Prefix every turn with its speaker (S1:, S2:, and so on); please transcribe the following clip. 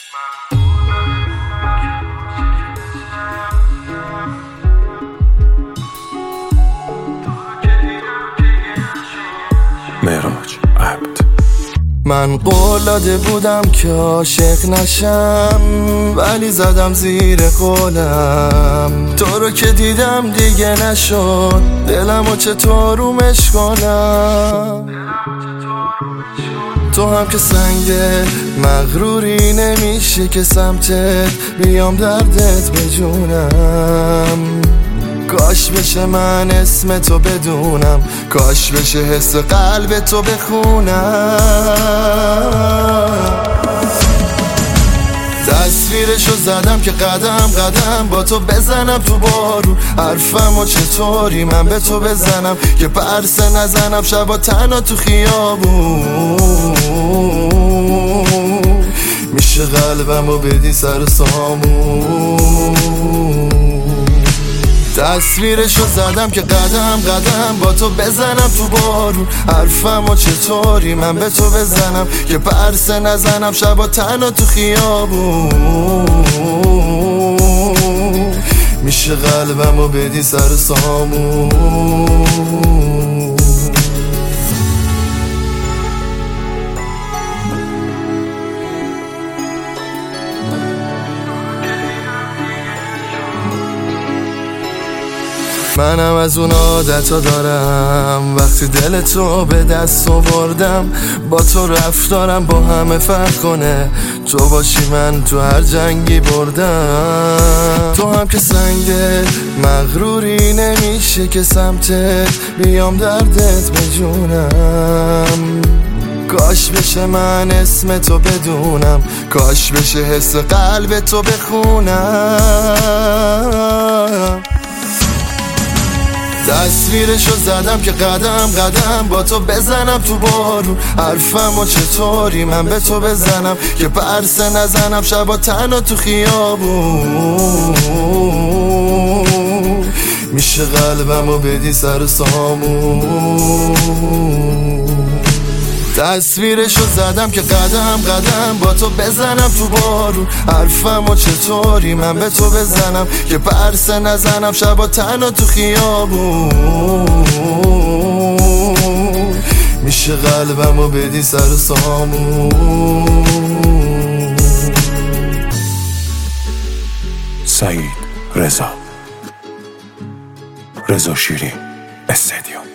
S1: معراج عبد.
S2: من قول داده بودم که عاشق نشم، ولی زدم زیر قولم. تو رو که دیدم دیگه نشد، دلمو چطورومش کنم. تو هم که سنگه مغروری، نمیشه که سمتت بیام دردت بجونم. کاش بشه من اسم تو بدونم، کاش بشه حس قلب تو بخونم. تصویرشو زدم که قدم قدم با تو بزنم تو بارون. حرفمو چطوری من به تو بزنم که پرسه نزنم شبا تنها تو خیابون. میشه قلبمو بدی سر سامون. تصویرشو زدم که قدم قدم با تو بزنم تو بارون. حرفمو چطوری من به تو بزنم که پرسه نزنم شبا تنها تو خیابون. میشه قلبمو بدی سر سامون. منم از اون عادتا دارم، وقتی دل تو به دست آوردم با تو رفتارم با همه فرق کنه. تو باشی من تو هر جنگی بردم. تو هم که سنگه مغروری، نمیشه که سمتت بیام دردت بجونم. کاش بشه من اسم تو بدونم، کاش بشه حس قلب تو بخونم. تصویرشو زدم که قدم قدم با تو بزنم تو بارون. حرفمو چطوری من به تو بزنم که پرسه نزنم شبا تنها تو خیابون. میشه قلبمو بدی سر سامون. تصویرشو زدم که قدم قدم با تو بزنم تو بارون. حرفمو چطوری من به تو بزنم که پرسه نزنم شبا تنها تو خیابون. میشه قلبمو بدی سر سامون.
S1: سعید رضا شیرین استدیوم.